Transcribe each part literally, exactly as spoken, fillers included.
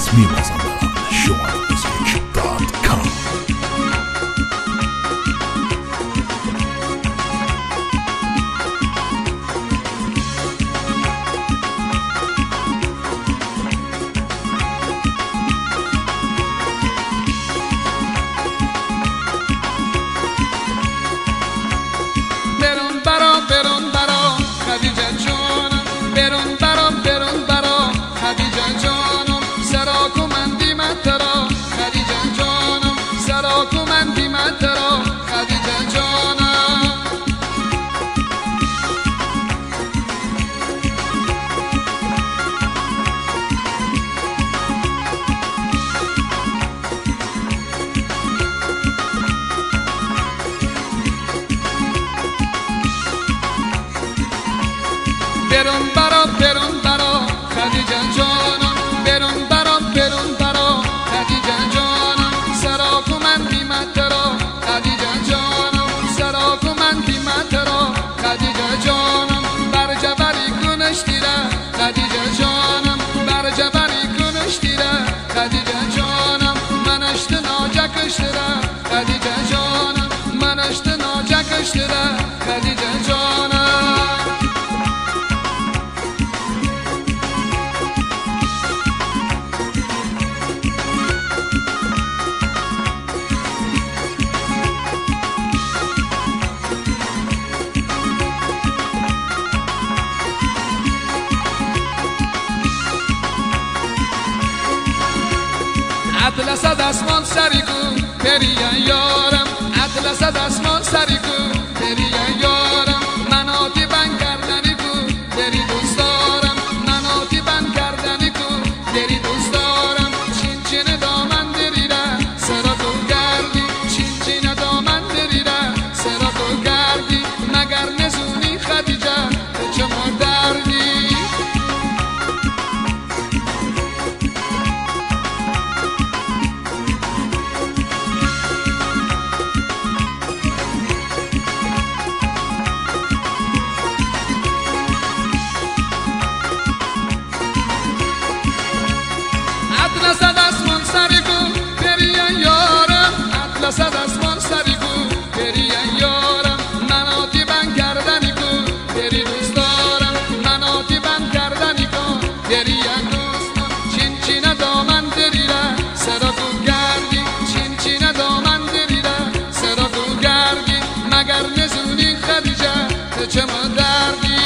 رسمی مازندران شماره موزیک دات کام. برون برا برون برا خدیجه جانم، برون برا برون برا خدیجه جانم، سراکو من دیمت ترا خدیجه جانم، سراکو من دیمت ترا خدیجه جانم. برون برا برون برا خدیجه جانم، برون برا برون برا خدیجه جانم، سراکو من دیمت ترا خدیجه جانم، سراکو من دیمت ترا خدیجه جانم. بر جبری کنش دیره خدیجه جانم، بر جبری کنش دیره خدیجه جانم، منشت ناجکش دیره خدیجه جانم، منشت ناجکش دیره خدیجه جانم. اطلس دستمان سری کو پریان یارم، اطلس دستمان سری کو پریان یارم، مناتی بند کردنی کو دری دوست دارم، مناتی بند کردنی کو دری دوست دارم. چین چین دامن دریره سرا تو گردی، چین چین دامن دریره سرا تو گردی، مگر نزونی خدیجه چما دردی. اطلس دستمان سری کو پریان یارم، اطلس دستمان سری کو پریان یارم، مناتی بند کردنی کو پری دوست دارم، مناتی بند کردنی کو پریان دوست دارم. چین چین دامن دریره سرا تو گردی، چین چین دامن دریره سرا تو گردی، مگر نزونی خدیجه چه ما دردی.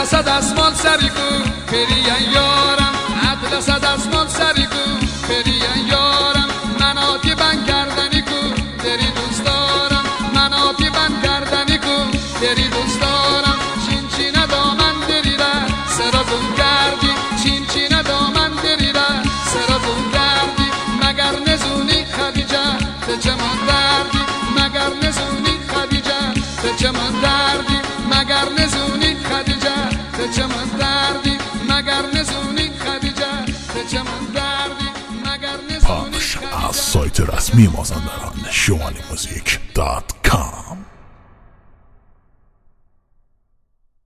اطلس دستمال سری کو پریان یارم اطلس دستمال سری کو پریان یارم مناتی بند کردنی کو دری دوست دارم مناتی بند کردنی کو دری دوست دارم چین چین دامن دری را سرا گم کردی چین چین دامن دری را سرا گم کردی مگر نزونی خدیجه به چمان دردی مگر نزونی خدیجه به چمان دردی مگر نزونی خدیجه به چمان دردی مگر نزونی خدیجه به چمان دردی مگر نزونی پخش از سایت رسمی مازندران شمالی موزیک دات